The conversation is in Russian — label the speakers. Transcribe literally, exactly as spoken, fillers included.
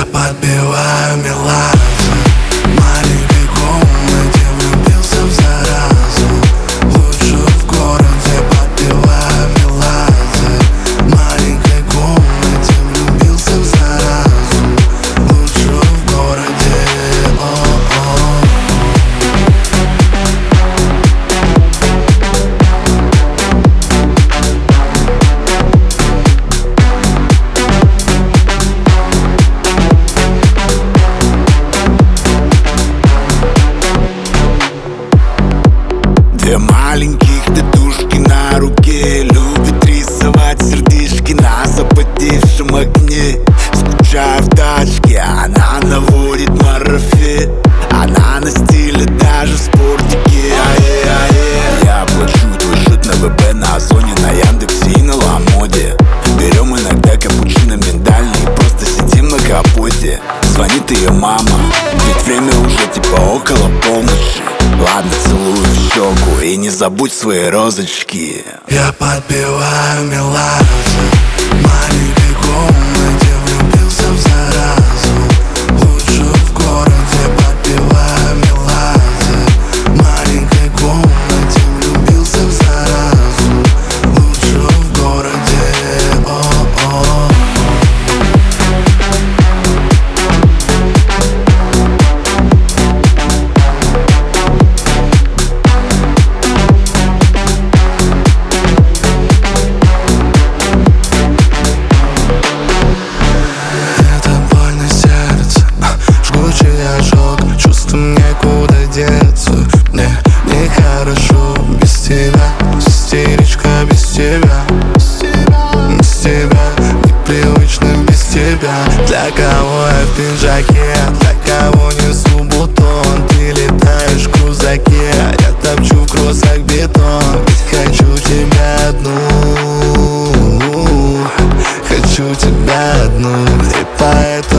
Speaker 1: Я подбиваю меладзе маленькой комнате, влюбился в заразу. Лучше в городе. Подбиваю меладзе маленькой комнате, влюбился в заразу. Лучше в городе. О-о.
Speaker 2: Две маленьких татушки на руке, любит рисовать сердечки на запотевшем окне. Скучаю в тачке, она наводит марафет. Она на стиле даже в спортике. Ае-ае. Я плачу твой счет на ВП, на Озоне, на Яндексе и на Ламоде. Берем иногда капучино миндальный, просто сидим на капоте. Звонит ее мама, ведь время уже типа около полночи. Ладно, целую в щеку и не забудь свои розочки.
Speaker 1: Я подбиваю меладзе маленькой комнате, влюбился в заразу. Лучше в городе. Подбиваю меладзе маленькой комнате, влюбился в заразу. Лучше в городе. О-о. Некуда деться, мне нехорошо без тебя. Истеричка без тебя, без тебя, непривычно без тебя. Для кого я в пиджаке, для кого несу бутон. Ты летаешь в крузаке, я топчу в кроссах бетон. Ведь хочу тебя одну, хочу тебя одну. И поэтому